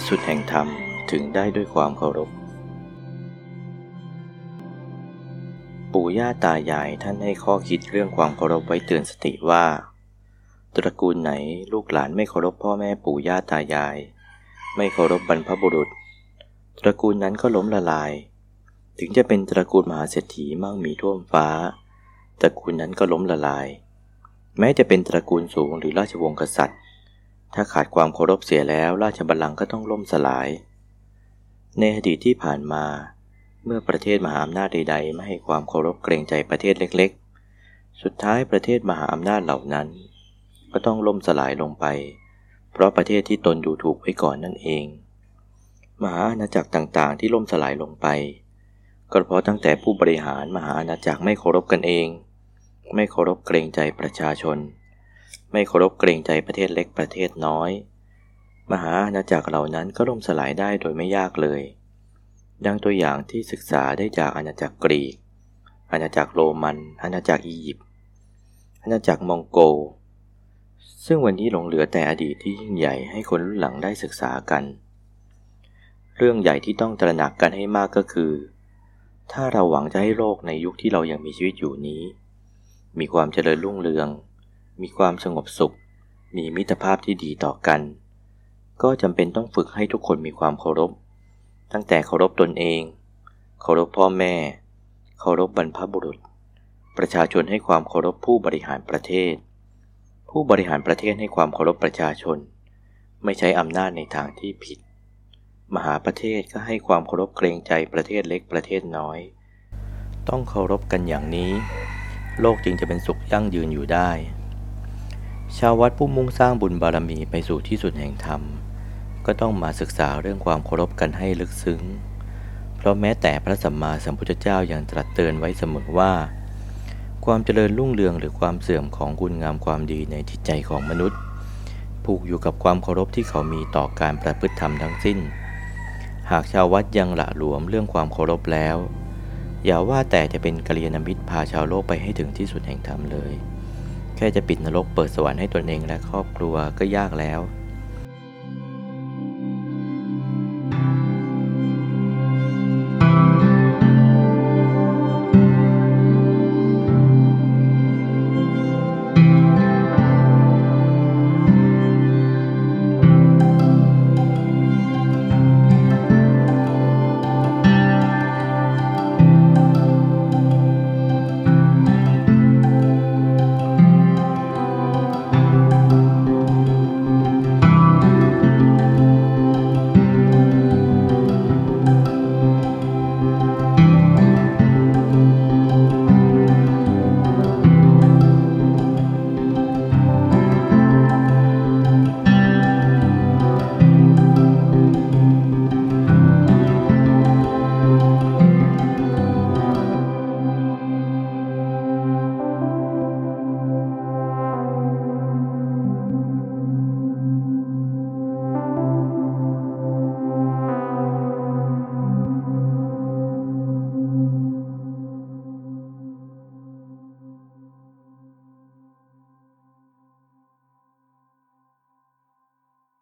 สุดแห่งธรรมถึงได้ด้วยความเคารพปู่ย่าตายายท่านให้ข้อคิดเรื่องความเคารพไว้เตือนสติว่าตระกูลไหนลูกหลานไม่เคารพพ่อแม่ปู่ย่าตายายไม่เคารพบรรพบุรุษตระกูลนั้นก็ล้มละลายถึงจะเป็นตระกูลมหาเศรษฐีมั่งมีท่วมฟ้าตระกูลนั้นก็ล้มละลายแม้จะเป็นตระกูลสูงหรือราชวงศ์กษัตริย์ถ้าขาดความเคารพเสียแล้วราชบัลลังก์ก็ต้องล่มสลายในอดีตที่ผ่านมาเมื่อประเทศมหาอำนาจใดๆไม่ให้ความเคารพเกรงใจประเทศเล็กๆสุดท้ายประเทศมหาอำนาจเหล่านั้นก็ต้องล่มสลายลงไปเพราะประเทศที่ตนดูถูกไว้ก่อนนั่นเองมหาอาณาจักรต่างๆที่ล่มสลายลงไปก็เพราะตั้งแต่ผู้บริหารมหาอาณาจักรไม่เคารพกันเองไม่เคารพเกรงใจประชาชนไม่เคารพเกรงใจประเทศเล็กประเทศน้อยมหาอาณาจักรเหล่านั้นก็ล่มสลายได้โดยไม่ยากเลยดังตัวอย่างที่ศึกษาได้จากอาณาจักรกรีกอาณาจักรโรมันอาณาจักรอียิปต์อาณาจักรมองโกลซึ่งวันนี้หลงเหลือแต่อดีตที่ยิ่งใหญ่ให้คนรุ่นหลังได้ศึกษากันเรื่องใหญ่ที่ต้องตระหนักกันให้มากก็คือถ้าเราหวังจะให้โลกในยุคที่เรายังมีชีวิตอยู่นี้มีความเจริญรุ่งเรืองมีความสงบสุขมีมิตรภาพที่ดีต่อกันก็จำเป็นต้องฝึกให้ทุกคนมีความเคารพตั้งแต่เคารพตนเองเคารพพ่อแม่เคารพบรรพบุรุษประชาชนให้ความเคารพผู้บริหารประเทศผู้บริหารประเทศให้ความเคารพประชาชนไม่ใช้อำนาจในทางที่ผิดมหาประเทศก็ให้ความเคารพเกรงใจประเทศเล็กประเทศน้อยต้องเคารพกันอย่างนี้โลกจึงจะเป็นสุขยั่งยืนอยู่ได้ชาววัดผู้มุ่งสร้างบุญบารมีไปสู่ที่สุดแห่งธรรมก็ต้องมาศึกษาเรื่องความเคารพกันให้ลึกซึ้งเพราะแม้แต่พระสัมมาสัมพุทธเจ้ายังตรัสเตือนไว้เสมอว่าความเจริญรุ่งเรืองหรือความเสื่อมของคุณงามความดีในจิตใจของมนุษย์ผูกอยู่กับความเคารพที่เขามีต่อการประพฤติธรรมทั้งสิ้นหากชาววัดยังหละหลวมเรื่องความเคารพแล้วอย่าว่าแต่จะเป็นกัลยาณมิตรพาชาวโลกไปให้ถึงที่สุดแห่งธรรมเลยแค่จะปิดนรกเปิดสวรรค์ให้ตนเองและครอบครัวก็ยากแล้ว